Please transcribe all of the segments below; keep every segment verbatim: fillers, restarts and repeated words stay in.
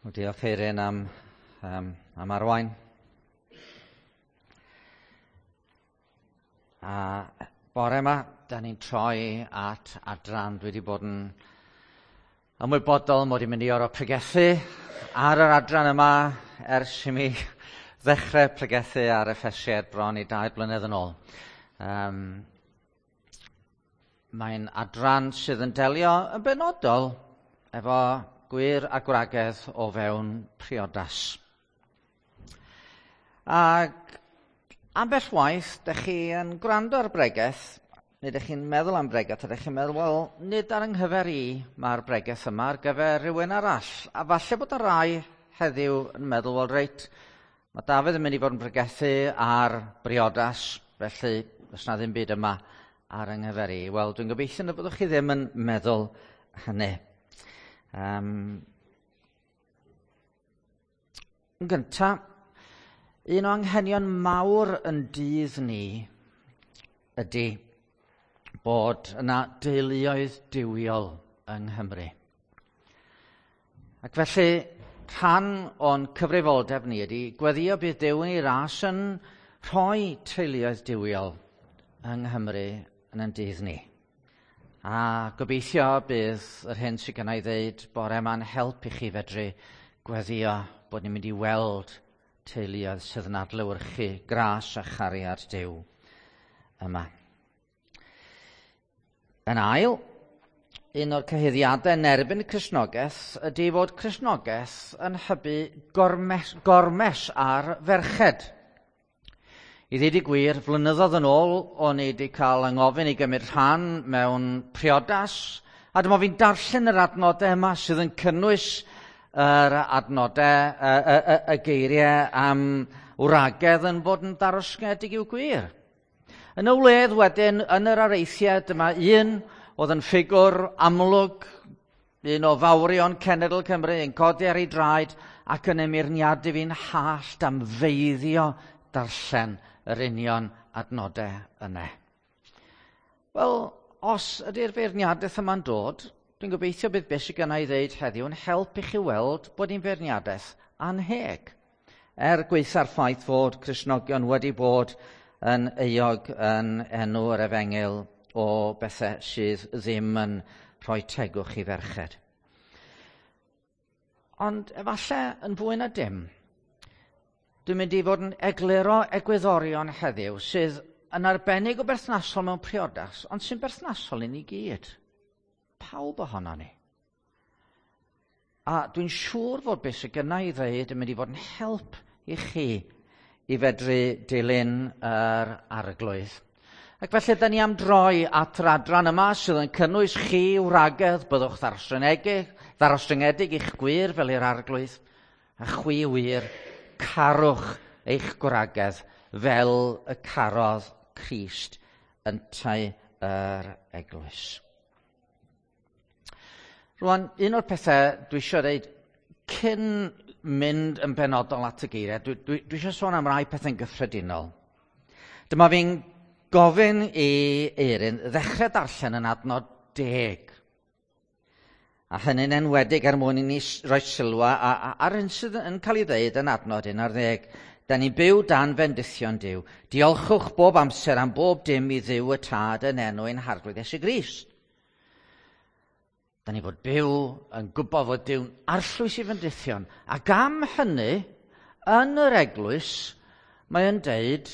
Diolch Eirin am, um, am arwain. A bore yma, da ni'n troi at adran dwi wedi bod yn ymwybodol mod i'n mynd i oro pregethu ar yr adran yma ers i mi ddechrau pregethu ar Effesied bron i dair blynedd yn ôl. Um, Mae'n adran sydd yn delio yn benodol efo gwir a gwragedd o fewn priodas. Ac ambell waith, ydych chi yn gwrando ar bregeth, neu ydych chi'n meddwl am bregeth, ydych chi'n meddwl, wel, nid ar yng nghyfer i mae'r bregeth yma ar gyfer rhywun arall. A falle bod y rai heddiw yn meddwl, wel, reit, mae Dafydd yn mynd i fod yn bregethu ar briodas, felly oes na ddim byd yma ar yng nghyfer i. Wel, dwi'n gobeithio na byddwch chi ddim yn meddwl hynny. Um, yn gyntaf, un o anghenion mawr yn dydd ni ydy bod yna deuluoedd diwiol yng Nghymru. Ac felly, rhan o'n cyfrifoldeb ni ydy gweddio bydd Duw yn ei ras yn rhoi teuluoedd diwiol yng Nghymru yn yn dydd ni. A gobeithio bydd yr hyn sydd gen i ddeud bore yma'n help i chi fedru gweddio bod ni'n mynd i weld teuluoedd sydd yn adlewyrchu gras a chariad Duw yma. Yn ail, un o'r cyhuddiadau yn erbyn y Cristnogaeth ydy fod Cristnogaeth yn hybu gormes, gormes ar ferched. I ddweud y gwir, flynyddoedd yn ôl, o'n i wedi cael yng ngofyn i gymryd rhan mewn priodas, a dyma fi'n darllen yr adnodau yma sydd yn cynnwys yr adnodau, y, y, y, y geiriau am wragedd yn bod yn darosgedig i'w gwir. Yn y wledd wedyn, yn yr areithiau, dyma un oedd yn ffigwr amlwg, un o fawrion Cenedl Cymru, yn codi ar ei draed, ac yn emirniadu fi'n hallt am feiddio darllen yr union adnodau yna. Wel, os ydy'r beirniadaeth yma'n dod, dwi'n gobeithio bydd beth sydd gynna i ddeud heddiw yn help i chi weld bod ni'n beirniadaeth anheg. Er gweitha'r ffaith fod Cristnogion wedi bod yn euog yn enw'r Efengil o bethau sydd ddim yn rhoi tegwch i ferched. Ond efallai yn fwy na dim, dwi'n mynd i fod yn egluro egwyddorion heddiw sydd yn arbennig o berthnasol mewn priodas, ond sy'n berthnasol i ni gyd. Pawb ohono ni. A dwi'n siŵr fod beth sydd gyna i ddeud yn mynd i fod yn help i chi i fedru dilyn yr arglwydd. Ac felly, da ni am droi at yr adran yma sydd yn cynnwys chi wragedd, byddwch ddarostringedig, ddarostringedig i'ch gwir fel i'r arglwydd, a chwi wir, carwch eich gwragedd fel y carodd Crist yn tai yr eglwys. Rwan, un o'r pethau dwi eisiau dweud cyn mynd yn benodol at y geiriau, dwi, dwi, dwi eisiau sôn am rai pethau'n gyffredinol. Dyma fi'n gofyn i Eirin ddechrau darllen yn adnod deg. A hynny'n enwedig er mwyn i ni roi sylw ar hyn sydd yn cael ei ddeud yn adnod un ar ddeg. Da ni'n byw dan fendithion Duw. Diolchwch bob amser am bob dim i Dduw y Tad yn enw ein harglwydd Iesu Grist. Da ni fod byw yn gwybod fod Duw'n arllwys i fendithion. Ac am hynny, yn yr eglwys, mae'n deud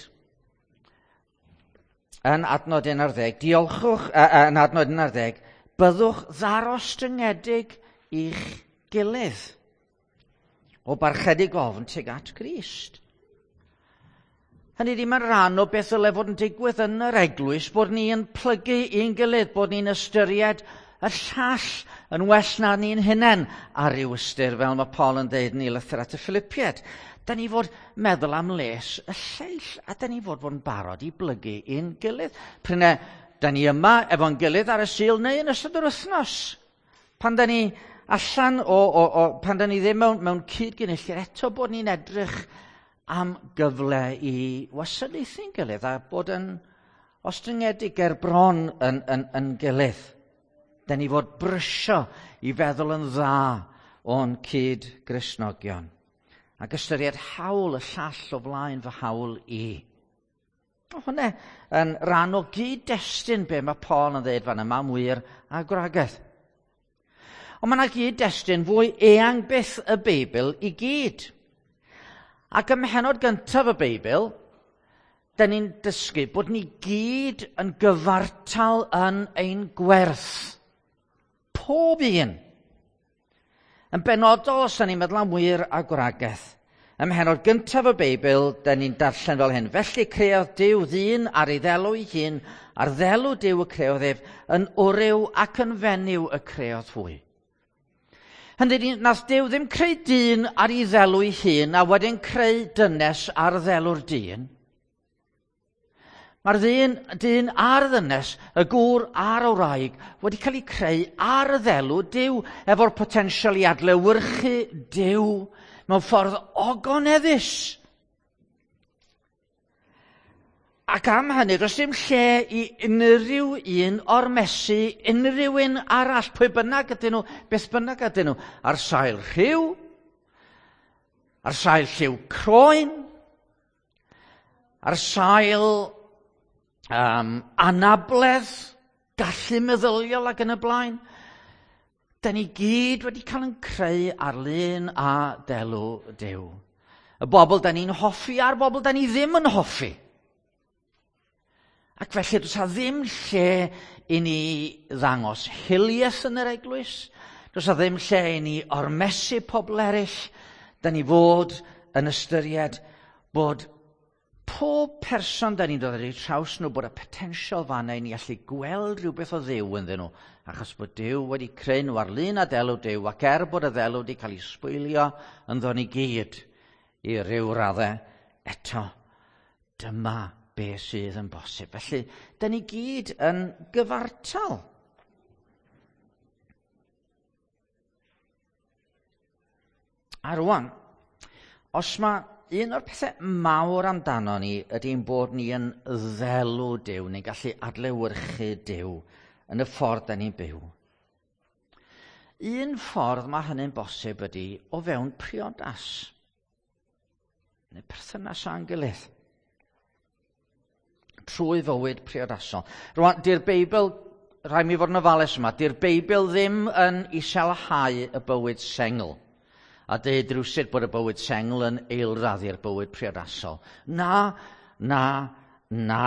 yn adnod un ar ddeg, diolchwch, uh, yn adnod un ar ddeg, byddwch ddarostyngedig i'ch gilydd o barchedig ofn tuag at Grist. Hynny ddim yn rhan o beth ddyle fod yn digwydd yn yr eglwys, bod ni'n plygu i'n gilydd, bod ni'n ystyried y llall yn well na ni'n hunain ar ryw ystyr, fel mae Paul yn deud yn ei lythyr at y Philippiaid. Da ni fod meddwl am les y lleill, a da ni fod fod yn barod i blygu i'n gilydd. Pryne, da ni yma efo'n gilydd ar y sul neu yn ystod yr wythnos. Pan da ni allan o, o, o pan da ni ddim mewn, mewn cyd-gynulliad, eto bod ni'n edrych am gyfle i wasanaethu'n gilydd a bod yn ostryngedig er bron yn, yn, yn gilydd. Da ni fod brysio i feddwl yn dda o'n cyd-Gristnogion, ac ystyried hawl y llall o flaen fy hawl i. Hwne yn rhan o gyd-destun be mae Paul yn dweud fan yma, wir a gwragedd. Ond mae yna gyd-destun fwy eang byth y Beibl i gyd. Ac ym mhenod gyntaf y Beibl, da ni'n dysgu bod ni gyd yn gyfartal yn ein gwerth. Pob un. Yn benodol os da ni'n meddwl am wir a gwragedd. Ym mhenod gyntaf y Beibl, da ni'n darllen fel hyn. Felly creodd Duw ddyn ar ei ddelw ei hun, a'r ddelw Duw y creodd ef, yn wryw ac yn fenyw y creodd fwy. Hynny, nath Duw ddim creu dyn ar ei ddelw ei hun, a wedyn creu dynes ar ddelw'r dyn. Mae'r dyn, dyn a'r ddynes, y gŵr a'r wraig, wedi cael ei creu ar y ddelw Duw, efo'r potensial i adlewyrchu Duw mewn ffordd ogoneddus. Ac am hynny, does dim lle i unrhyw un o'r mesu, unrhyw un arall, pwy bynnag ydyn nhw, beth bynnag ydyn nhw, ar sail rhyw, ar sail lliw croen, ar sail um, anabledd, gallu meddyliol ac yn y blaen. Da ni gyd wedi cael yn creu ar lun a delw Duw. Y bobl da ni'n hoffi a'r bobl da ni ddim yn hoffi. Ac felly does a ddim lle i ni ddangos hiliaeth yn yr eglwys. Does a ddim lle i ni ormesu pobl eraill. Da ni fod yn ystyried bod pob person da ni'n dod ar ei traws nhw, bod y potensial fanna i ni allu gweld rhywbeth o Dduw ynddyn nhw, achos bod Duw wedi creu nhw ar lun a delw Duw, ac er bod y ddelw wedi cael ei sbwylio yn ddod i gyd i ryw raddau eto. Dyma be sydd yn bosib. Felly, da ni gyd yn gyfartal. A rwan, os mae un o'r pethau mawr amdano ni ydy'n bod ni yn ddelw Duw, ni'n gallu adlewyrchu Duw yn y ffordd da ni'n byw. Un ffordd mae hynny'n bosib ydy o fewn priodas, neu perthynas a'n gilydd, trwy fywyd priodasol. Rwan, di'r Beibl, rhaid mi fod yn ofalus yma, di'r Beibl ddim yn iselhau y bywyd sengl, a deud rwysyd bod y bywyd sengl yn eilraddu'r bywyd priodasol. Na, na, na.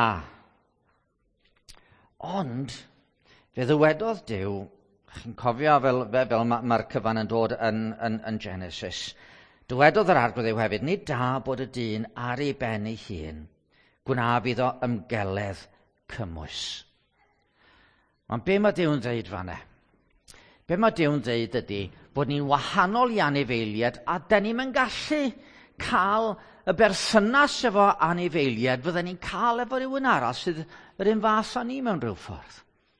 Ond, fe ddywedodd Duw, chi'n cofio fel, fel mae'r cyfan yn dod yn, yn, yn Genesis, dywedodd yr arglwydd Duw hefyd, nid da bod y dyn ar ei ben ei hun, gwnaf iddo ymgeledd cymwys. Ond be mae Duw'n dweud fanna? Be mae Duw'n dweud ydy bod ni'n wahanol i anifeiliaid, a da ni'n yn gallu cael y berthynas efo anifeiliaid, fydden ni'n cael efo rhywun arall sydd yr un fath â ni mewn rhyw ffordd.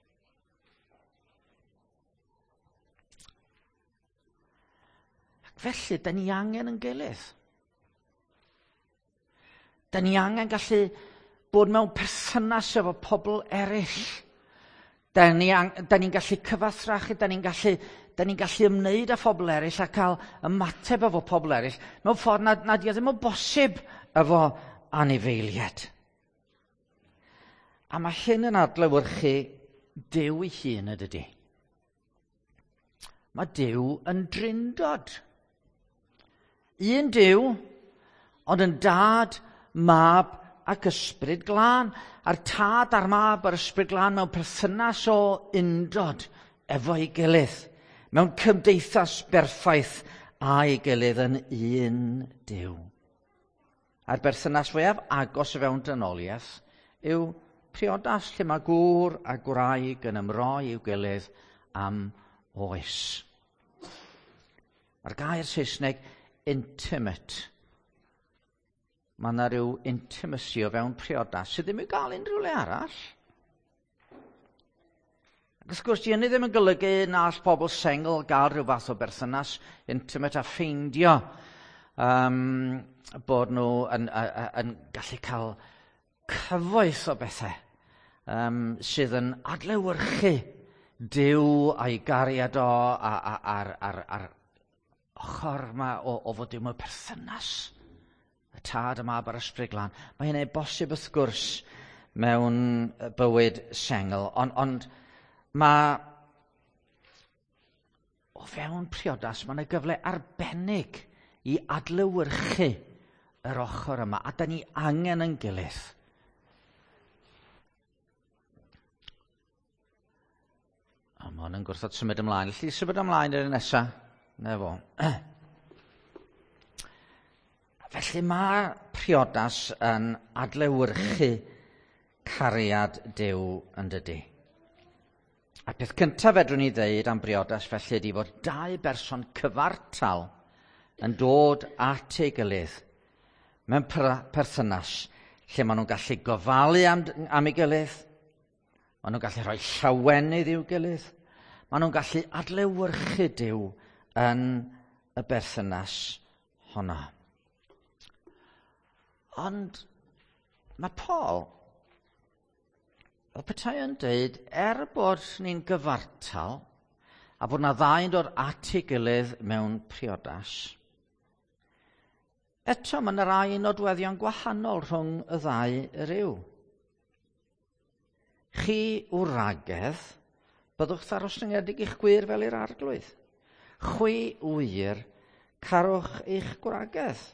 Ac felly, da ni angen yn gilydd. Da ni angen gallu bod mewn perthynas efo pobl eraill. Da ni'n ni gallu cyfathrachu, da ni'n gallu, da ni'n gallu ymwneud â phobl eraill a cael ymateb efo pobl eraill. Mewn ffordd na, na di ddim o bosib efo anifeiliaid. A mae hyn yn adlewyrchu Duw ei hun ydy. Mae Duw yn drindod. Un Duw, ond yn dad, mab ac ysbryd glân, a'r tad a'r mab a'r ysbryd glân mewn perthynas o undod efo'i gilydd, mewn cymdeithas berffaith a'i gilydd yn un Duw. A'r berthynas fwyaf agos o fewn dynoliaeth yw priodas, lle mae gŵr a gwraig yn ymroi i'w gilydd am oes. Mae'r gair Saesneg intimate. Mae yna rhyw intimacy o fewn priodas sydd ddim i gael unrhyw le arall. Ac wrth gwrs, di hynny ddim yn golygu na all pobl sengl gael rhyw fath o berthynas intimate a ffeindio um, bod nhw yn, yn, yn gallu cael cyfoeth o bethau um, sydd yn adlewyrchu Duw a'i gariad o a'r ochr yma o, o fod dim y perthynas. Y tad yma ar ysbryd glân. Mae hynny'n bosib wrth gwrs mewn bywyd sengl, ond on mae o fewn priodas mae yna gyfle arbennig i adlewyrchu yr ochr yma, a da ni angen yn gilydd. A mae hwn yn gwrthod symud ymlaen. Lly symud ymlaen i'r nesaf. Na fo. Felly mae priodas yn adlewyrchu cariad Duw yn dydy. A peth cyntaf fedrwn ni ddeud am briodas felly ydy fod dau berson cyfartal yn dod at ei gilydd mewn perthynas lle maen nhw'n gallu gofalu am, am ei gilydd, maen nhw'n gallu rhoi llawenydd i'w gilydd, maen nhw'n gallu adlewyrchu Duw yn y berthynas honno. Ond mae Paul, fel petai yn dweud, er bod ni'n gyfartal a bod na ddau'n dod at ei gilydd mewn priodas, eto mae yna rai nodweddion gwahanol rhwng y ddau ryw. Chi wragedd, byddwch ddarostyngiedig i'ch gwir fel i'r arglwydd. Chwi wir, carwch eich gwragedd.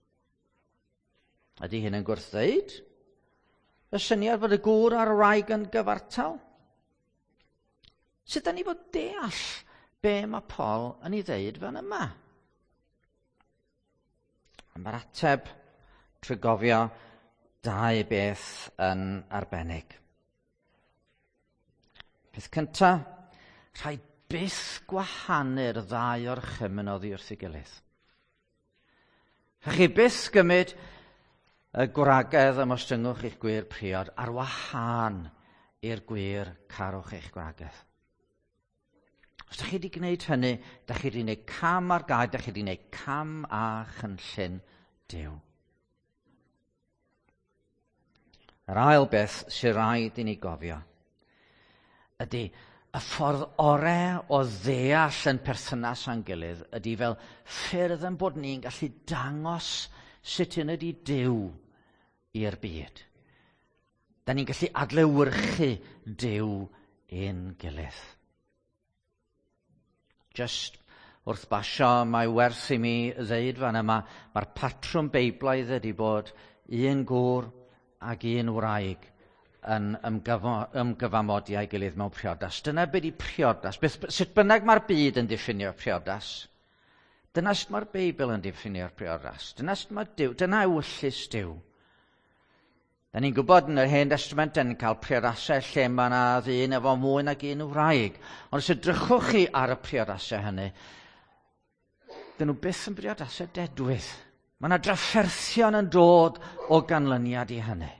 Ydy hyn yn gwrthdeud y syniad bod y gŵr a'r wraig yn gyfartal? Sut da ni fod deall be mae Paul yn ei ddeud fan yma? Mae'r ateb trwy gofio dau beth yn arbennig. Peth cyntaf, rhaid byth gwahanu'r ddau o'r chymunod i wrth ei gilydd. Rhaid chi byth gymryd y gwragedd ym ostyngwch eich gwir priod ar wahân i'r gwir carwch eich gwragedd. Os ydych chi wedi gwneud hynny, ydych chi wedi gwneud cam ar gael, ydych chi wedi gwneud cam a chynllun Duw. Yr ail beth sy'n rhaid i ni gofio ydy y ffordd orau o ddeall yn perthynas a'n gilydd ydy fel ffyrdd yn bod ni'n gallu dangos sut yn ydy Duw i'r byd. Da ni'n gallu adlewyrchu Duw i'n gilydd. Just wrth basio, mae werth i mi ddeud fan yma, mae'r patrwm Beiblaidd ydy bod un gŵr ac un wraig yn ymgyfamodi a'i gilydd mewn priodas. Dyna be di priodas. Beth, sut bynnag mae'r byd yn diffinio priodas. Dyna sut mae'r Beibl yn diffinio'r priodas. Dyna sut mae Duw, dyna ewyllus Duw. Da ni'n gwybod yn yr Hen Testament yn cael priodasau lle mae yna ddyn efo mwy nag un wraig. Ond os ydrychwch chi ar y priodasau hynny, dyn nhw byth yn briodasau dedwydd. Mae yna drafferthion yn dod o ganlyniad i hynny.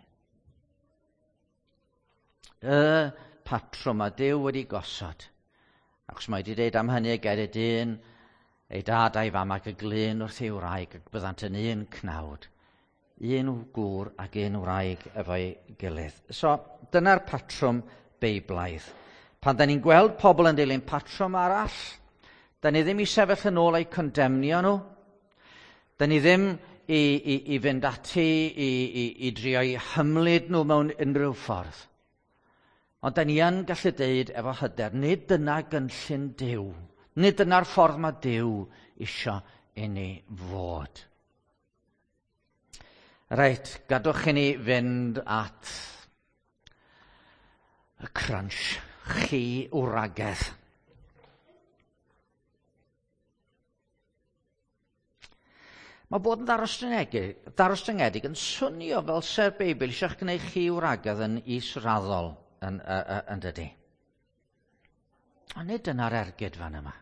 Y patrwm a Duw wedi gosod. Ac os mae wedi dweud am hynny, gai'r dyn, ei dad a'i fam ac y glyn wrth ei wraig, ac byddant yn un cnawd. Un gŵr ac un wraig efo'i gilydd. So, dyna'r patrwm Beiblaidd. Pan da ni'n gweld pobl yn dilyn patrwm arall, da ni ddim i sefyll yn ôl eu condemnio nhw. Da ni ddim i, i, i fynd ati i, i, i drio i hymlyd nhw mewn unrhyw ffordd. Ond da ni yn gallu deud efo hyder, nid dyna gynllun Duw. Nid dyna'r ffordd mae Duw isio i ni fod. Reit, gadwch i ni fynd at y crunch, chi wragedd. Mae bod yn ddarostyngiedig, ddarostyngiedig yn swnio fel se'r Beibl eisiau gwneud chi wragedd yn israddol yn, yn, yn dydy. Ond nid dyna'r ergyd fan yma.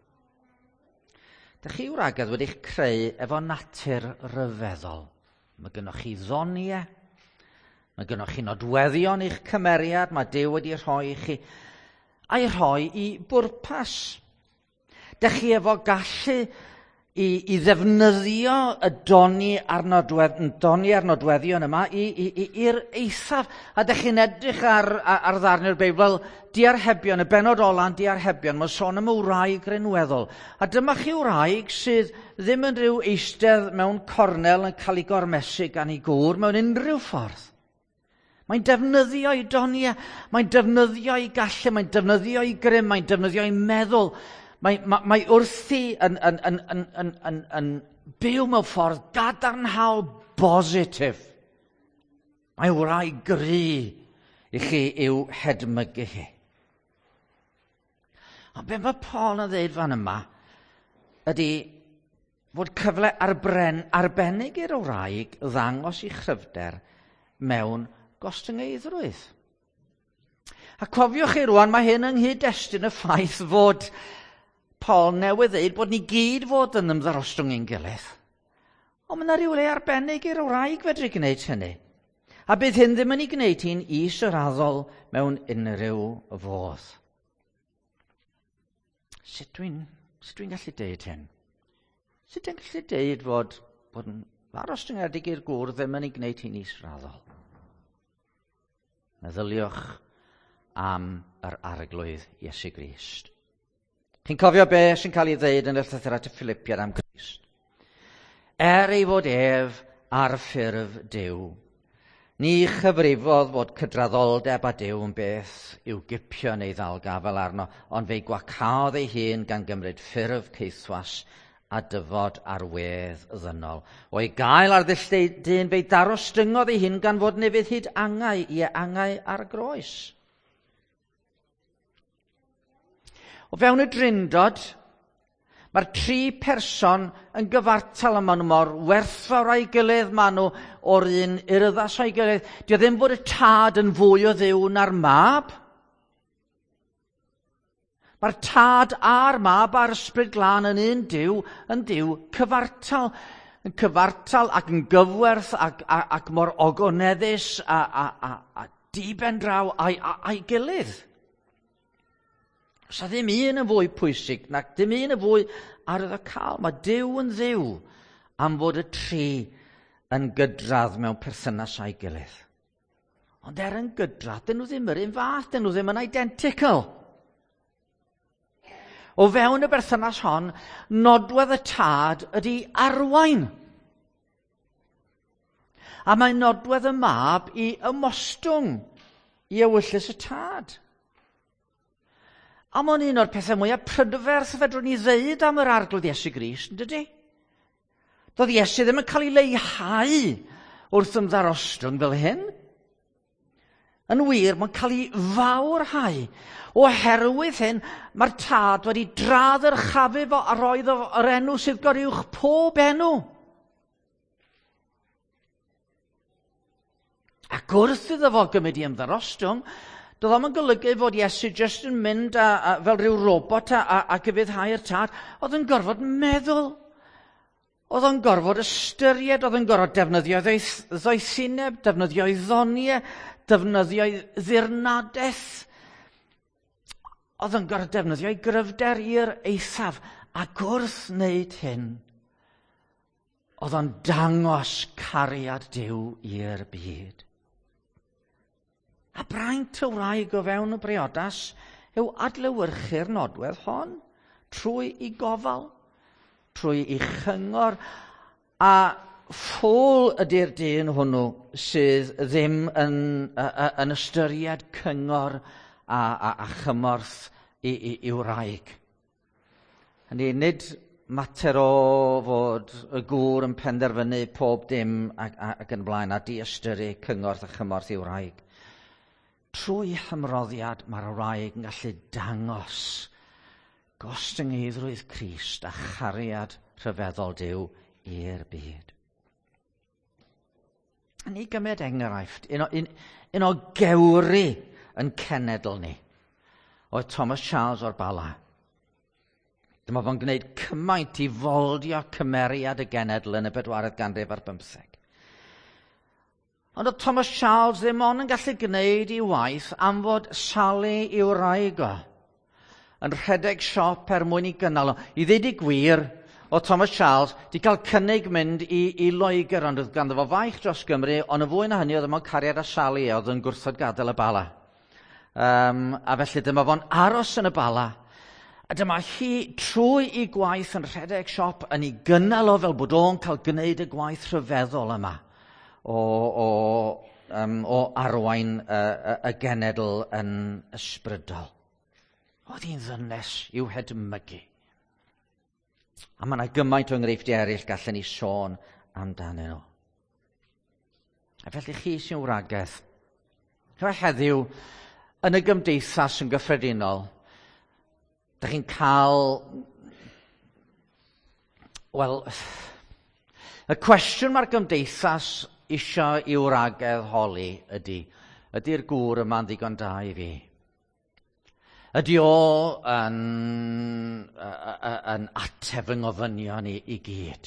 Dych chi wragedd wedi'ch creu efo natur ryfeddol. Mae gennych chi ddoniau, mae gennych chi nodweddion i'ch cymeriad, mae Duw wedi rhoi i chi, a'i rhoi i bwrpas. Dych chi efo gallu i, i ddefnyddio y doni ar nodwedd, doni ar nodweddion yma i'r eithaf. A dych chi'n edrych ar, ar, ar ddarnau'r Beibl, diarhebion, y benod ola'n diarhebion, mae'n sôn am y wraig rinweddol. A dyma chi wraig sydd ddim yn rhyw eistedd mewn cornel yn cael ei gormesu gan ei gŵr mewn unrhyw ffordd. Mae'n defnyddio ei doniau, mae'n defnyddio ei gallu, mae'n defnyddio ei grym, mae'n defnyddio ei meddwl. Mae, mae, mae wrthi yn, yn, yn, yn, yn, yn, yn byw mewn ffordd gadarnhaol bositif. Mae wraig gry i chi i'w hedmygu hi. Ond be mae Paul yn dweud fan yma ydy fod cyfle arbren, arbennig i'r wraig ddangos i chryfder mewn gostyngeidrwydd. A cofiwch chi rwan, mae hyn yng nghyd-destun y ffaith fod Paul newydd dweud bod ni gyd fod yn ymddarostwng ein gilydd. Ond mae yna ryw le arbennig i'r wraig fedru gwneud hynny. A bydd hyn ddim yn ei gwneud hi'n is-raddol mewn unrhyw fodd. Sut dwi'n dwi gallu deud hyn? Sut dwi'n gallu deud fod, bod yn ddarostwngedig i'r gŵr ddim yn ei gwneud hi'n is-raddol? Meddyliwch am yr arglwydd Iesu Grist. Chi'n cofio be sy'n cael ei ddeud yn y llythyr at y Philippiad am Grist? Er ei fod ef ar ffurf Duw, ni chyfrifodd fod cydraddoldeb â Duw yn beth i'w gipio neu ddalgafel arno, ond fe'i gwacaodd ei hun gan gymryd ffurf ceithwas a dyfod ar wedd ddynol. O'i gael ar ddyll dyn fe'i darostyngodd ei hun gan fod nefydd hyd angau i angau ar groes. O fewn y drindod, mae'r tri person yn gyfartal yma nhw mor werthfawr a'i gilydd maen nhw o'r un urddas o'i gilydd. Dio ddim bod y tad yn fwy o ddiw na'r mab. Mae'r tad a'r mab a'r ysbryd glân yn un diw, yn diw cyfartal. Yn cyfartal ac yn gyfwerth ac, ac, ac mor ogoneddus a, a, a, a diben draw a'i, a'i gilydd. Sa ddim un yn fwy pwysig, nac ddim un yn fwy ar y cael. Mae Duw yn ddiw am fod y tri yn gydradd mewn perthynas a'i gilydd. Ond er yn gydradd, dyn nhw ddim yr un fath, dyn nhw ddim yn identical. O fewn y berthynas hon, nodwedd y tad ydy arwain. A mae nodwedd y mab i ymostwng i ewyllus y tad. A mae'n un o'r pethau mwyaf prydferth fedrwn ni ddeud am yr arglwydd Iesu Grist, yn dydy? Doedd Iesu ddim yn cael ei leihau wrth ymddarostwng fel hyn. Yn wir, mae'n cael ei fawrhau. Oherwydd hyn, mae'r tad wedi dradd yr chafu fo a roedd yr enw sydd goruwch pob enw. Ac wrth iddo fo gymryd i ymddarostwng, doedd o'm yn golygu fod Iesu jyst yn mynd a, a, fel rhyw robot a, a, a gyfiawnhau'r tad. Oedd yn gorfod meddwl. Oedd yn gorfod ystyried, oedd yn gorfod defnyddio ddoethineb, defnyddio ddoniau, defnyddio ddirnadaeth. Oedd yn gorfod defnyddio gryfder i'r eithaf. Ac wrth wneud hyn, oedd o'n dangos cariad Duw i'r byd. A braint y wraig o fewn y briodas yw adlewyrchu'r nodwedd hon trwy ei gofal, trwy ei chyngor, a ffôl ydy'r dyn hwnnw sydd ddim yn, yn ystyried cyngor a, a, a chymorth i, i, i wraig. Hynny, nid mater o fod y gŵr yn penderfynu pob dim ac, ac yn blaen, a di-ystyru cyngorth a chymorth i wraig. Trwy hymroddiad mae'r wraig yn gallu dangos gostyngeidrwydd Crist a chariad rhyfeddol Duw i'r byd. A ni gymryd enghraifft, un o, un, un o gewri yn cenedl ni, oedd Thomas Charles o'r Bala. Dyma fo'n gwneud cymaint i foldio cymeriad y genedl yn y bedwaredd ganrif ar bymtheg. Ond oedd Thomas Charles ddim ond yn gallu gwneud ei waith am fod salu i'w wraig o, yn rhedeg siop er mwyn i gynnal o. I ddweud i gwir, o Thomas Charles di cael cynnig mynd i, i Loegr, ond oedd ganddo fo faich dros Gymru, ond y fwy na hynny oedd yma'n cariad a Sally, oedd yn gwrthod gadael y Bala. Um, a felly dyma fo'n aros yn y Bala, a dyma hi trwy i gwaith yn rhedeg siop yn ei gynnal o fel bod o'n cael gwneud y gwaith rhyfeddol yma o, o, um, o arwain y, y, y genedl yn ysbrydol. Oedd hi'n ddynes i'w hedmygu. A mae yna gymaint o enghreifftiau eraill gallen ni sôn amdanyn nhw. A felly chi sy'n wragedd, chyfa heddiw, yn y gymdeithas yn gyffredinol, ydych chi'n cael, wel, y cwestiwn mae'r gymdeithas isio i'w wragedd holi ydy, ydy'r gŵr yma'n ddigon da i fi? Ydy o yn, yn ateb yng ngofynion i, i gyd?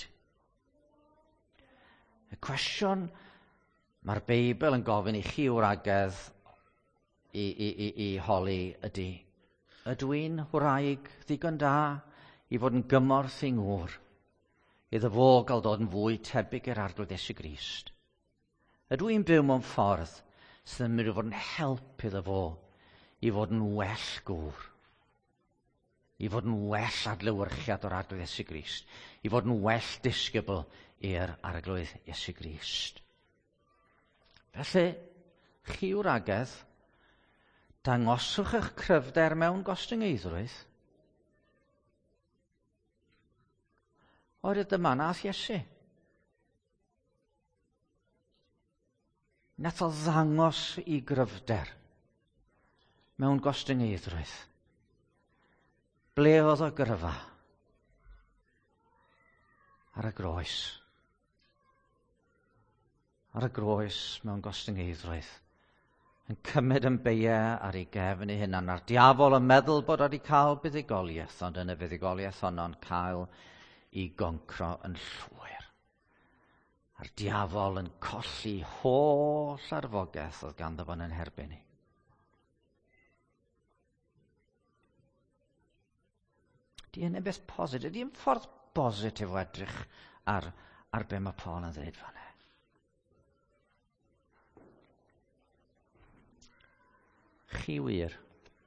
Y cwestiwn mae'r Beibl yn gofyn i chi wragedd i, i, i, i holi ydy, ydw i'n wraig ddigon da i fod yn gymorth i ngŵr, iddo fo gael dod yn fwy tebyg i'r arglwydd Iesu Grist? Ydw i'n byw mewn ffordd sydd yn mynd i fod yn help iddo fo i fod yn well gŵr, i fod yn well adlewyrchiad o'r arglwydd Iesu Grist, i fod yn well disgybl i'r arglwydd Iesu Grist. Felly, chi wragedd, dangoswch eich cryfder mewn gostyngeidrwydd. Oherwydd dyma nath Iesu. Nath o ddangos i gryfder mewn gostyngeidrwydd. Ble oedd o gryfa? Ar y groes. Ar y groes mewn gostyngeidrwydd. Yn cymryd yn beiau ar ei gefn ei hunan. A'r diafol yn meddwl bod wedi cael buddigoliaeth, ond yn y buddigoliaeth honno'n cael i goncro yn llwyr. A'r diafol yn colli holl arfogaeth oedd ganddo fo'n yn herbyn ni. Di hynny beth positif, di'n ffordd positif o edrych ar, ar be mae Paul yn dweud fan e. Chi wir.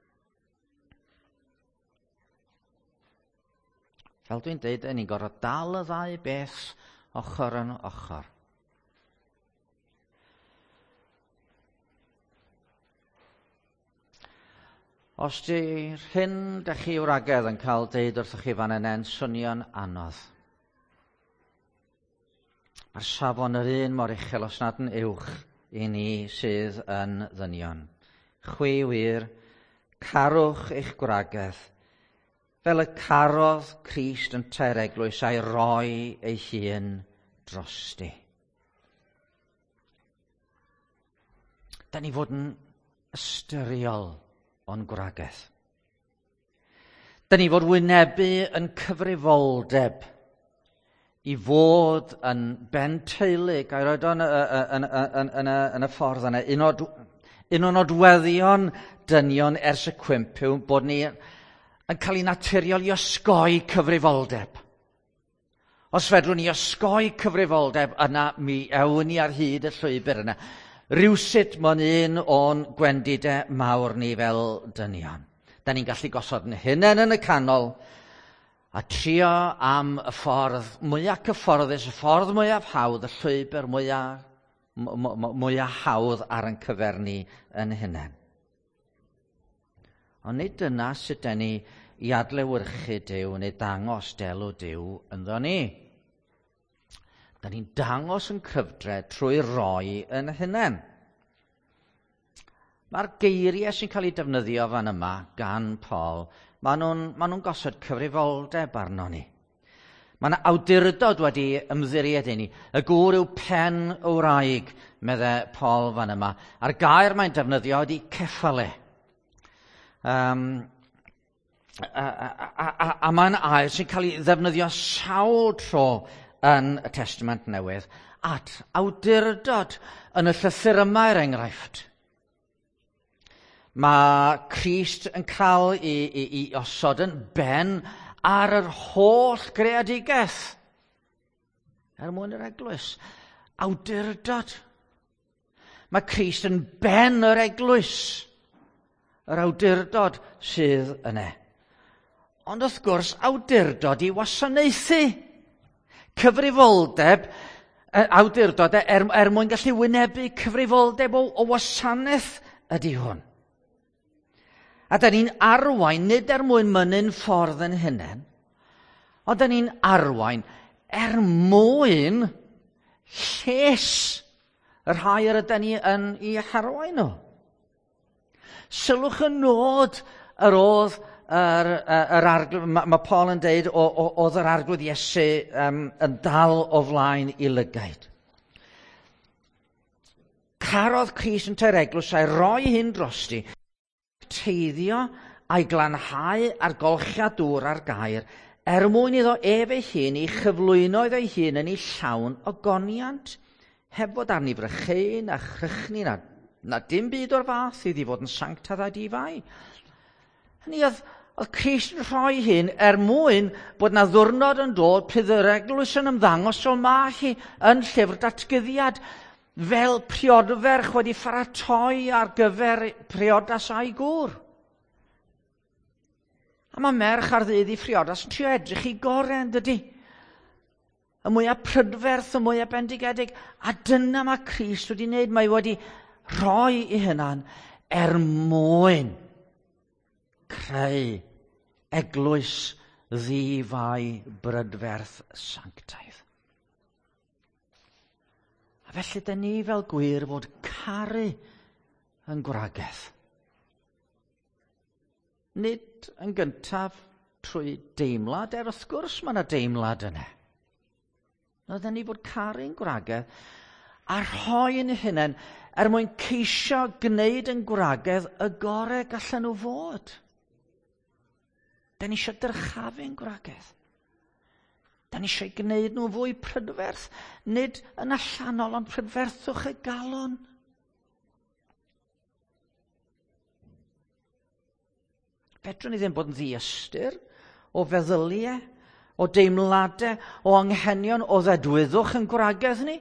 Fel dwi'n dweud, ni'n gorfod dal y ddau beth ochr yn ochr. Os di'r hyn dych chi wragedd yn cael deud wrthych chi fan yna'n swnio'n anodd. Mae'r safon yr un mor uchel os nad yn uwch i ni sydd yn ddynion. Chwi wir, carwch eich gwragedd, fel y carodd Crist yn tereglwys a'i roi ei hun drosti. Da ni fod yn ystyriol o'n gwragedd. Da ni fod wynebu yn cyfrifoldeb i fod yn ben teulu, ga'i roed o'n yn y ffordd yna, un, od, un o'n nodweddion dynion ers y cwmp yw bod ni yn cael ei naturiol i osgoi cyfrifoldeb. Os fedrwn ni osgoi cyfrifoldeb yna, mi ewn ni ar hyd y llwybr yna. Rywsut mo'n un o'n gwendidau mawr ni fel dynion. Da ni'n gallu gosod yn hunain yn y canol a trio am y ffordd mwyaf cyfforddus, y ffordd mwyaf hawdd, y llwybr mwyaf, mwyaf hawdd ar yn cyfer ni yn hunain. Ond nid dyna sut da ni i adlewyrchu Duw neu dangos delw Duw ynddo ni. Da ni'n dangos yn cryfdre trwy roi yn hunain. Mae'r geiriau sy'n cael ei defnyddio fan yma gan Paul, maen nhw'n ma nhw'n gosod cyfrifoldeb arno ni. Mae yna awdurdod wedi ymddiried i ni. Y gŵr yw pen o wraig, meddai Paul fan yma. A'r gair mae'n defnyddio ydy ceffale. Um, a, a, a, a, a mae'n air sy'n cael ei ddefnyddio sawl tro yn y Testament Newydd, at awdurdod yn y llythyr yma er enghraifft. Mae Crist yn cael ei, ei, ei osod yn ben ar yr holl greadigaeth. Er mwyn yr eglwys. Awdurdod. Mae Crist yn ben yr eglwys. Yr awdurdod sydd yna. Ond wrth gwrs, awdurdod i wasanaethu. Cyfrifoldeb, awdurdod er, er mwyn gallu wynebu cyfrifoldeb o, o wasanaeth ydy hwn. A da ni'n arwain, nid er mwyn mynnu'n ffordd yn hynny, ond da ni'n arwain er mwyn lles yr rhai yr ydyn ni yn ei harwain nhw. Sylwch yn nod yr oedd yr, yr arglwydd, mae ma Paul yn deud, o, o, oedd yr arglwydd Iesu um, yn dal o flaen i lygaid. Carodd Crist yn te'r eglwys a'i roi hyn drosti, teiddio a'i glanhau ar golchiadwr ar gair, er mwyn iddo ef ei hun i chyflwyno iddo ei hun yn ei llawn o goniant, heb fod arni frychein a chrychni na, na dim byd o'r fath iddi fod yn sanctaidd a difau. Hynny oedd, oedd Crist yn rhoi hyn er mwyn bod na ddwrnod yn dod pryd yr eglwys yn ymddangos o ma hi yn llyfr datgyddiad fel priodferch wedi pharatoi ar gyfer priodas a'i gŵr. A mae merch ar ddydd i priodas yn trio edrych i gorau yn dydy. Y mwyaf prydferth, y mwyaf bendigedig. A dyna mae Crist wedi wneud. Mae wedi rhoi i hynna'n er mwyn creu eglwys ddifau brydferth sanctaidd. A felly, da ni fel gwir fod caru yn gwragedd. Nid yn gyntaf trwy deimlad, er wrth gwrs mae yna deimlad yna. No, da ni fod caru'n gwragedd a rhoi yn hynny er mwyn ceisio gwneud yn gwragedd y gorau gallen nhw fod. Da ni eisiau dyrchafu'n gwragedd. Da ni eisiau gwneud nhw fwy prydferth, nid yn allanol, ond prydferthwch y galon. Fedrwn ni ddim bod yn ddiystyr o feddyliau, o deimladau, o anghenion, o ddedwyddwch yn gwragedd ni.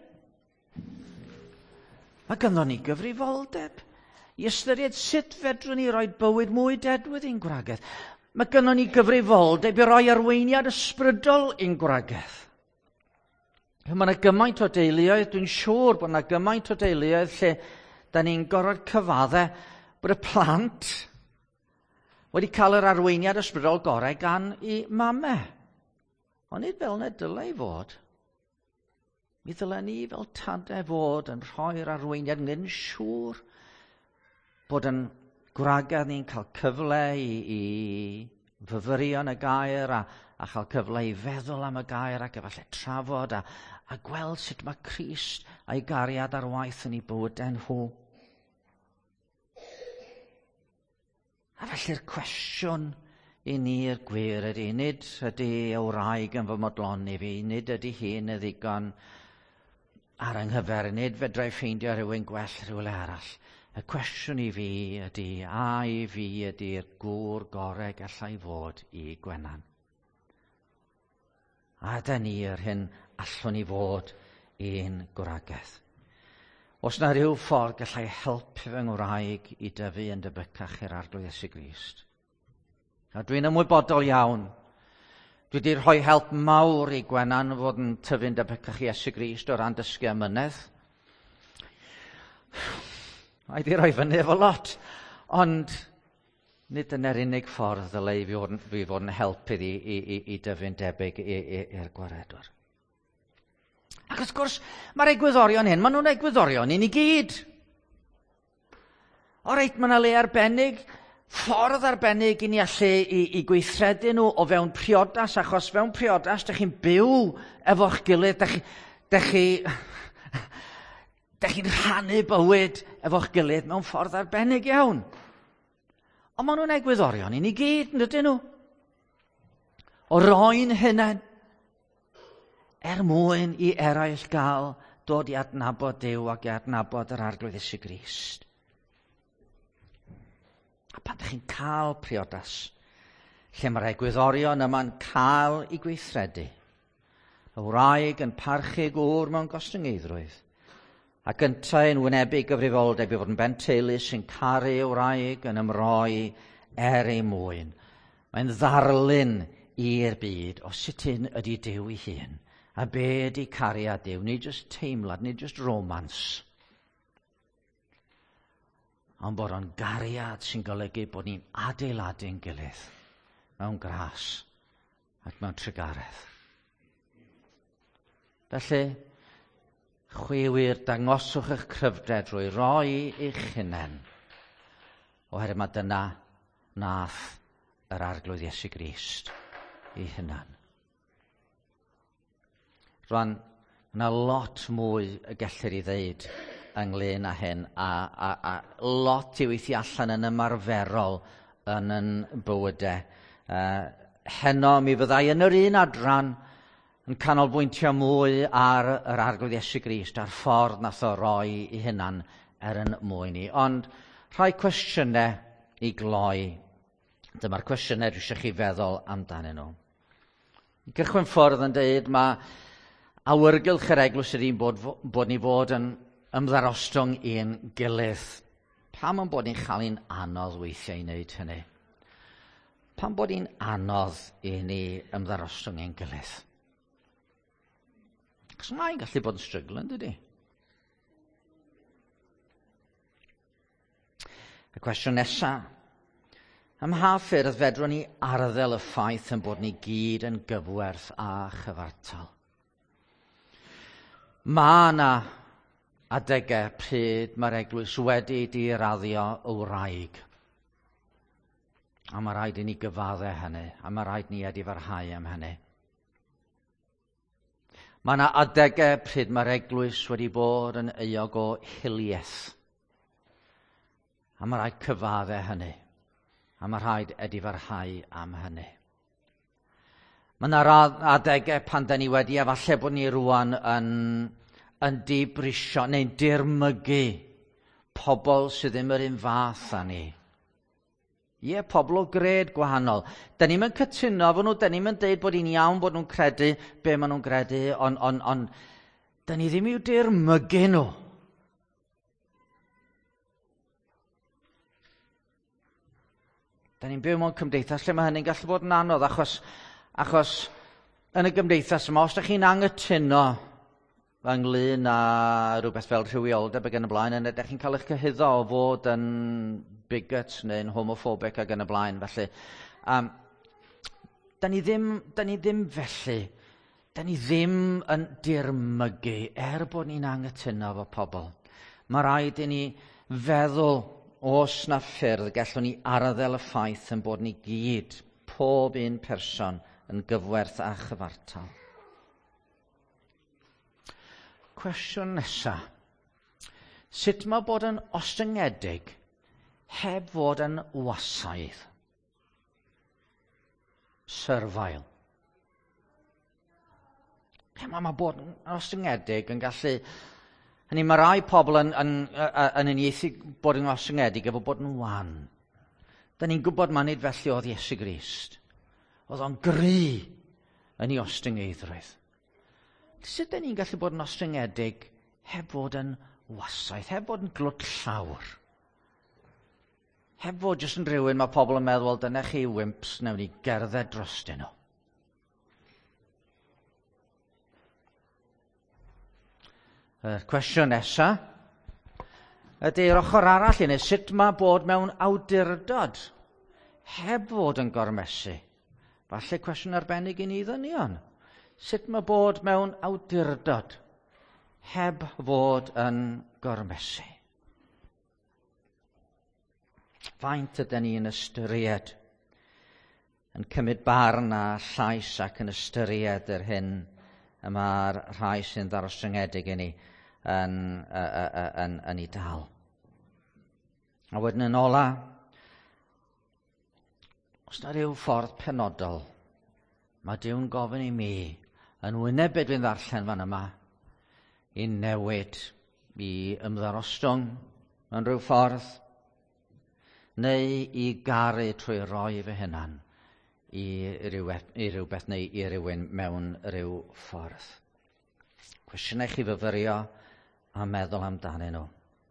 Mae ganddo ni gyfrifoldeb i ystyried sut fedrwn ni roi bywyd mwy dedwydd i'n gwragedd. Mae ganddo ni gyfrifoldeb i roi arweiniad ysbrydol i'n gwragedd. Mae yna gymaint o deuluoedd, dwi'n siŵr bod yna gymaint o deuluoedd lle da ni'n gorfod cyfaddau bod y plant wedi cael yr arweiniad ysbrydol gorau gan i mamau. Ond nid fel na dylai fod. Mi ddylen ni fel tadau fod yn rhoi'r arweiniad yn siŵr bod yn gwragedd ni'n cael cyfle i, i fyfyrio yn y gair a, a chael cyfle i feddwl am y gair ac efallai trafod a, a gweld sut mae Crist a'i gariad ar waith yn ei bywydau nhw. A felly'r cwestiwn i ni'r gwir ydy, nid ydy y wraig yn fy modloni fi, nid ydy hi'n y ddigon ar ynghyfer, nid fedrai ffeindio rhywun gwell rhywle arall. Y cwestiwn i fi ydy, a i fi ydy'r gŵr gorau gallai fod i Gwenan. A da ni'r hyn allwn ni fod i'n gwragedd. Os na rhyw ffordd gallai helpu fy ngwraig i dyfu yn debycach i'r arglwydd Iesu Grist. A dwi'n ymwybodol iawn. Dwi wedi rhoi help mawr i Gwenan fod yn tyfu'n debycach i Iesu Grist o ran dysgu amynedd. A wedi rhoi fyny efo lot. Ond nid yna'r unig ffordd ddylai fi fod, fi fod yn helpu iddi i, i, i dyfu'n debyg i'r gwaredwr. Ac wrth gwrs, mae'r egwyddorion hyn, maen nhw'n egwyddorion i ni gyd. O reit, mae yna le arbennig, ffordd arbennig i ni allu i, i gweithredu nhw o fewn priodas, achos fewn priodas, dych chi'n byw efo'ch gilydd, dych chi, dych chi, dych chi'n rhannu bywyd efo'ch gilydd mewn ffordd arbennig iawn. Ond maen nhw'n egwyddorion i ni gyd, yn dydyn nhw. O roi'n hynny, er mwyn i eraill gael dod i adnabod Duw ac i adnabod yr arglwydd Iesu Grist. A pan ydych chi'n cael priodas lle mae'r egwyddorion yma'n cael ei gweithredu. Y wraig yn parchu gŵr mewn gostyngeidrwydd. A gyntaf yn wynebu gyfrifoldeb i fod yn benteulu sy'n caru y wraig yn ymroi er ei mwyn. Mae'n ddarlun i'r byd o sut hyn ydy Duw ei hun. A be ydy cariad Duw, nid jyst teimlad, nid jyst romans. Ond bod o'n gariad sy'n golygu bod ni'n adeiladu'n gilydd mewn gras ac mewn tregaredd. Felly, chwiwyr, dangoswch eich cryfder drwy roi eich hunain, oherwydd mae dyna nath yr arglwydd Iesu Grist ei hunan. Rwan, yna lot mwy y gellir i ddeud ynglyn â hyn, a, a, a lot i weithio allan yn ymarferol yn yn bywydau. Uh, heno mi fyddai yn yr un adran yn canolbwyntio mwy ar yr arglwydd Iesu Grist, a'r ffordd nath o roi ei hunan er yn mwyn ni. Ond rhai cwestiynau i gloi. Dyma'r cwestiynau dwi eisiau chi feddwl amdanyn nhw. I gychwyn ffwrdd yn dweud mae awyrgylch yr eglwys ydy bod, bod ni fod yn ymddarostwng i'n gilydd. Pam yn bod ni'n cael ein anodd weithiau i wneud hynny? Pam bod ni'n anodd i ni ymddarostwng i'n gilydd? Cos mae'n gallu bod yn strygl, yn dydi? Y cwestiwn nesaf. Ym mha ffyrdd fedrwn ni arddel y ffaith yn bod ni gyd yn gyfwerth a chyfartal? Mae yna adegau pryd mae'r eglwys wedi diraddio y wraig. A mae rhaid i ni gyfaddau hynny, a mae rhaid ni edifarhau am hynny. Mae yna adegau pryd mae'r eglwys wedi bod yn euog o hiliaeth. A mae rhaid cyfaddau hynny, a mae rhaid edifarhau am hynny. Mae yna adegau pan da ni wedi, a falle bod ni rwan yn, yn dibrisio neu'n dirmygu pobl sydd ddim yr un fath â ni. Ie, yeah, pobl o gred gwahanol. Da ni'n mynd cytuno fo nhw, da ni'n mynd deud bod hi'n iawn bod nhw'n credu be maen nhw'n credu, ond on, on, da ni ddim i'w dirmygu nhw. Da ni'n byw mewn cymdeithas lle mae hynny'n gallu bod yn anodd, achos, achos yn y gymdeithas yma, os da chi'n anghytuno ynglyn â rhywbeth fel rhywioldeb ac yn y blaen, yna ydych chi'n cael eich cyhuddo o fod yn bigot neu'n homophobic ac yn y blaen. Felly, um, da ni ddim, da ni ddim felly, da ni ddim yn dirmygu er bod ni'n anghytuno efo pobl. Mae rhaid i ni feddwl os na ffyrdd gallwn ni arddel y ffaith yn bod ni gyd, pob un person, yn gyfwerth a chyfartal. Cwestiwn nesaf. Sut mae bod yn ostyngedig heb fod yn wasaidd? Servile. Pe mae bod yn ostyngedig yn gallu... Hynny, mae rai pobl yn, yn, yn uniaethu bod yn ostyngedig efo bod yn wan. Da ni'n gwybod ma nid felly oedd Iesu Grist. Oedd o'n gry yn ei ostyngeidrwydd. Sut da ni'n gallu bod yn ostyngedig heb fod yn wasaeth, heb fod yn glwt llawr? Heb fod jyst yn rhywun mae pobl yn meddwl, wel, dyna chi wimps, newn ni gerdded drostyn nhw. Y cwestiwn nesaf ydy'r ochr arall yna, sut mae bod mewn awdurdod heb fod yn gormesu? Falle cwestiwn arbennig i ni ddynion. Sut mae bod mewn awdurdod heb fod yn gormesu? Faint ydyn ni yn ystyried, yn cymryd barn a llais ac yn ystyried yr hyn y mae'r rhai sy'n ddarostyngedig i ni yn, yn, yn, yn ei dal. A wedyn yn ola, os na ryw ffordd penodol, mae Duw'n gofyn i mi, yn wyneb beth dwi'n ddarllen fan yma, i newid, i ymddarostwng mewn rhyw ffordd, neu i garu trwy roi fy hunan i, rywbeth, i rywbeth neu i rywun mewn rhyw ffordd. Cwestiynau chi fyfyrio a meddwl amdanyn nhw.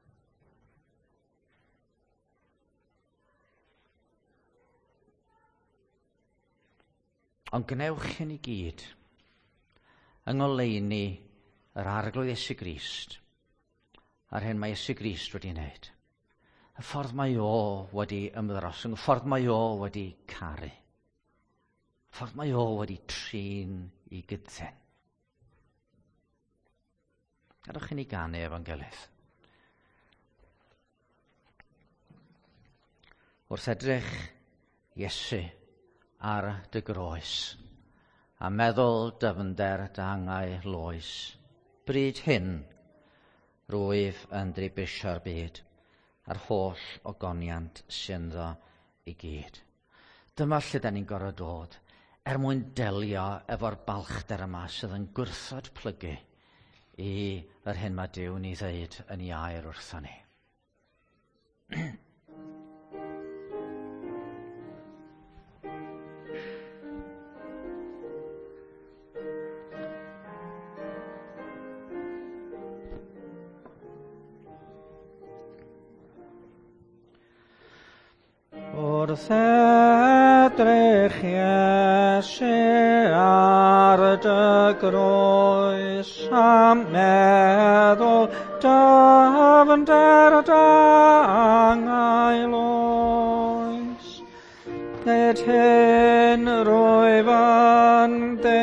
Ond gnewch hyn i gyd yng ngoleuni yr arglwydd Iesu Grist a'r hyn mae Iesu Grist wedi wneud. Y ffordd mae o wedi ymddros, y ffordd mae o wedi caru. Y ffordd mae o wedi trin i gydsyn. Gadwch i ni ganu efangelith. Wrth edrych Iesu ar dy groes a meddwl dyfnder dangau loes, bryd hyn rwyf yn dribisio'r byd a'r holl ogoniant synddo i gyd. Dyma lle da ni'n gorfod dod er mwyn delio efo'r balchder yma sydd yn gwrthod plygu i yr hyn mae Duw ni ddeud yn ei air wrthon ni. Wrth edrych Iesu ar dy groes a meddwl dyfnder dangau loes, nid hyn rwyf yn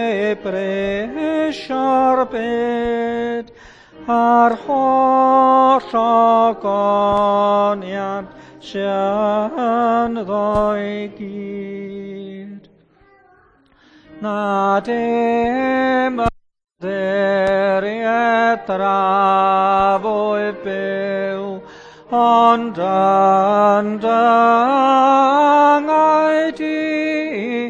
dribisio'r byd a'r holl ogoniant synddo i gyd. Na dim ymddiried drafwydd byw, ond yn dangau di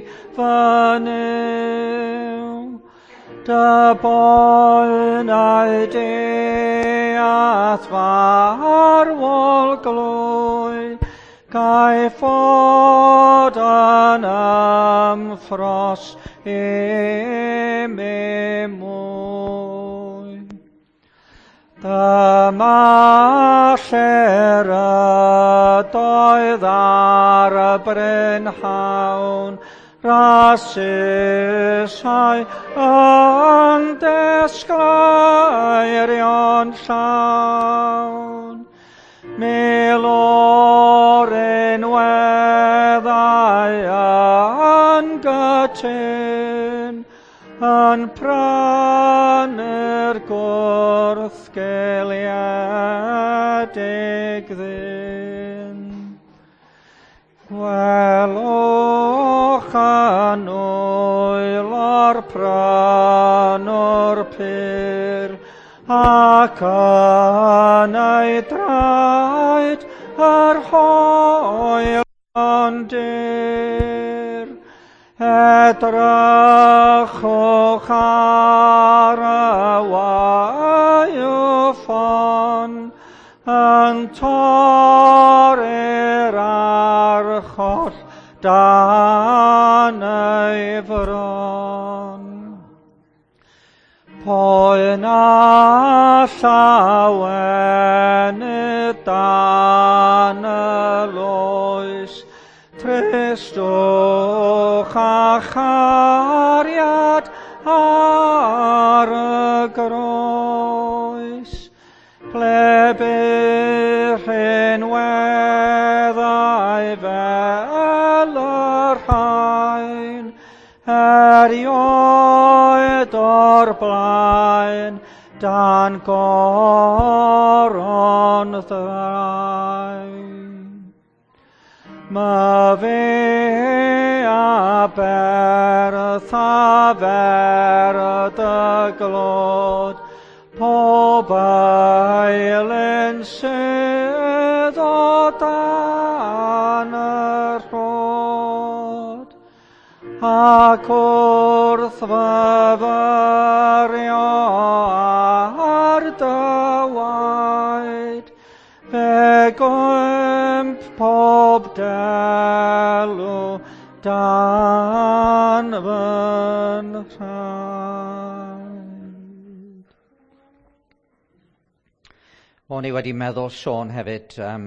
fynyw. Dy boenau death farwol glwy, gai fod yn ymffros im im mwy. Dyma lle'r ydoedd ar y brynhawn, rasysau yn desglairion llawn. Milor unweddau yn gytyn, yn prynu'r gwrthgeliedig ddyn. Gwelwch yn wylo'r prynwr pyr, ac yn ei draed yr hoel yn dyr. Edrychwch ar y waywffon, yn torri'r archoll dan ei fron. Poen a llawenydd dan y loes, tristwch a chariad ar y groes. Ple byr unweddau fel yr rhain, erioed o'r blaen, dan goron thrain. Ma fe a berth a ferth y glod, pob eilyn sydd o dan y rhod, ac wrth fyfyrio ar dywaed, fe gwymp pob delw dan O'n i wedi meddwl, Sean, hefyd, um,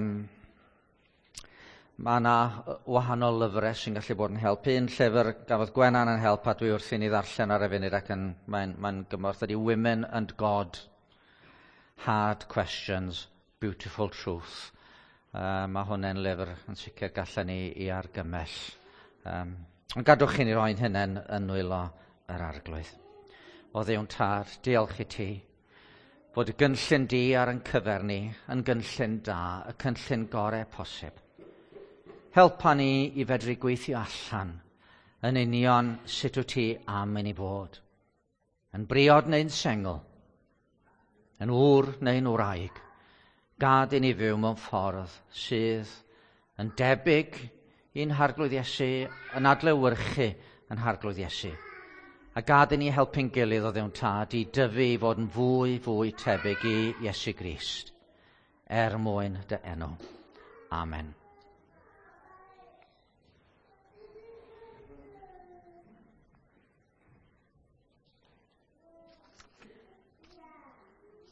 mae yna wahanol lyfrau sy'n gallu bod yn help. Un llyfr gafodd Gwenan yn help a dwi wrthi'n ei ddarllen ar y funud ac mae'n mae gymorth ydy Women and God, Hard Questions, Beautiful Truth. Uh, mae hwnna'n lyfr yn sicr gallen ni i argymell. Um, ond gadwch chi ni roi'n hynny'n yn nwylo yr arglwydd. O Dduw'n Tad, diolch i ti bod y gynllun di ar yn cyfer ni yn gynllun da, y cynllun gorau posib. Helpa ni i fedru gweithio allan yn union sut wyt ti am i ni bod. Yn briod neu'n sengl, yn ŵr neu'n wraig, gad i ni fyw mewn ffordd sydd yn debyg i'n harglwydd Iesu, yn adlewyrchu yn harglwydd Iesu. A gad i ni helpu'n gilydd o Dduw'n Tad i dyfu i fod yn fwy, fwy tebyg i Iesu Grist, er mwyn dy enw. Amen.